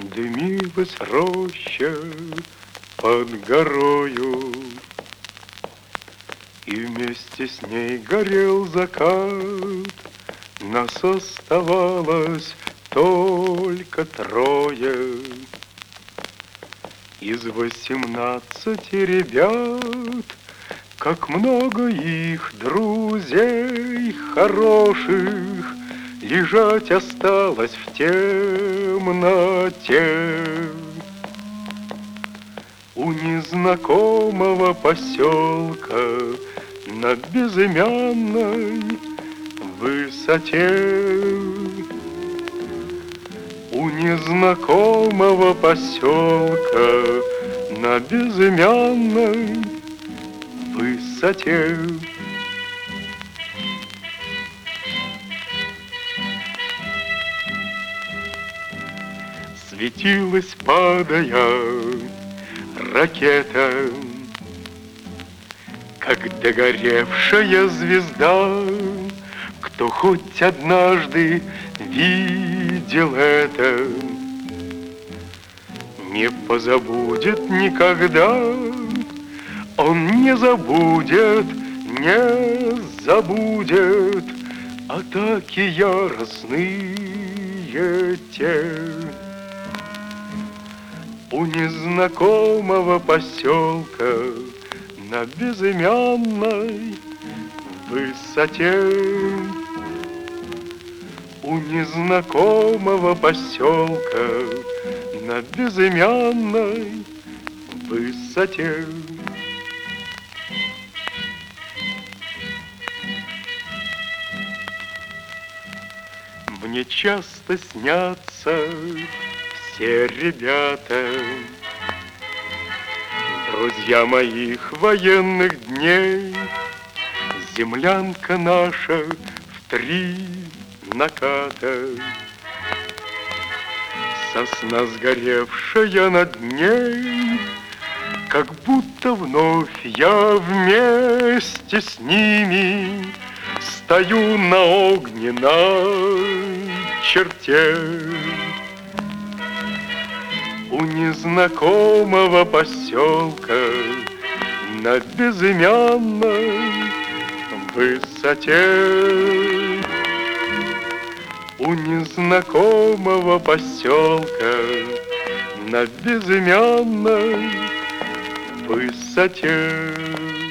Дымилась роща под горою, и вместе с ней горел закат. Нас оставалось только трое из 18 ребят. Как много их друзей хороших лежать осталось в темноте. У незнакомого поселка на безымянной высоте. У незнакомого поселка на безымянной высоте. Светилась, падая, ракета, как догоревшая звезда. Кто хоть однажды видел это, не позабудет никогда. Он не забудет, не забудет атаки яростные те. У незнакомого поселка на безымянной высоте. У незнакомого поселка на безымянной высоте. Мне часто снятся все ребята, друзья моих военных дней. Землянка наша в 3 наката, сосна сгоревшая над ней. Как будто вновь я вместе с ними стою на огненной черте. У незнакомого поселка на безымянной высоте. У незнакомого поселка на безымянной высоте.